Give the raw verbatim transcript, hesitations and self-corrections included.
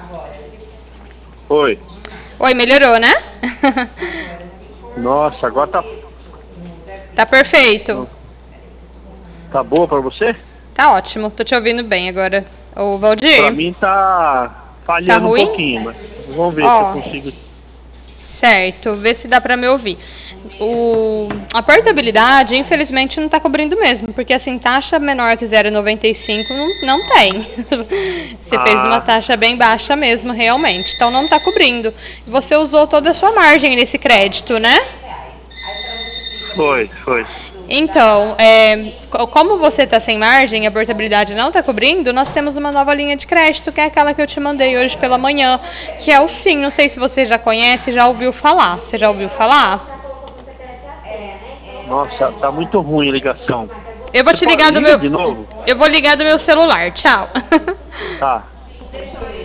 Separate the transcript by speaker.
Speaker 1: Oi.
Speaker 2: Oi, melhorou, né?
Speaker 1: Nossa, agora tá,
Speaker 2: Tá perfeito.
Speaker 1: tá boa pra você?
Speaker 2: Tá ótimo. Tô te ouvindo bem agora. Ô,
Speaker 1: Pra
Speaker 2: Valdir,
Speaker 1: mim tá
Speaker 2: tá
Speaker 1: falhando um
Speaker 2: ruim?
Speaker 1: pouquinho, mas vamos ver se eu
Speaker 2: Ó,
Speaker 1: consigo.
Speaker 2: certo. Vê se dá pra me ouvir. O, a portabilidade, infelizmente, não tá cobrindo mesmo, porque assim, taxa menor que zero vírgula noventa e cinco não, não tem. Você fez uma
Speaker 1: Ah,
Speaker 2: taxa bem baixa mesmo, realmente. Então não tá cobrindo. Você usou toda a sua margem nesse crédito, né?
Speaker 1: foi, foi.
Speaker 2: Então, é, co- como você está sem margem e a portabilidade não está cobrindo, nós temos uma nova linha de crédito, que é aquela que eu te mandei hoje pela manhã, que é o Sim. Não sei se você já conhece, já ouviu falar. Você já ouviu falar?
Speaker 1: Nossa, tá muito ruim a ligação.
Speaker 2: Eu vou
Speaker 1: Você
Speaker 2: te
Speaker 1: pode,
Speaker 2: ligar do
Speaker 1: liga
Speaker 2: meu,
Speaker 1: de novo?
Speaker 2: eu vou ligar do meu celular. Tchau.
Speaker 1: Tá.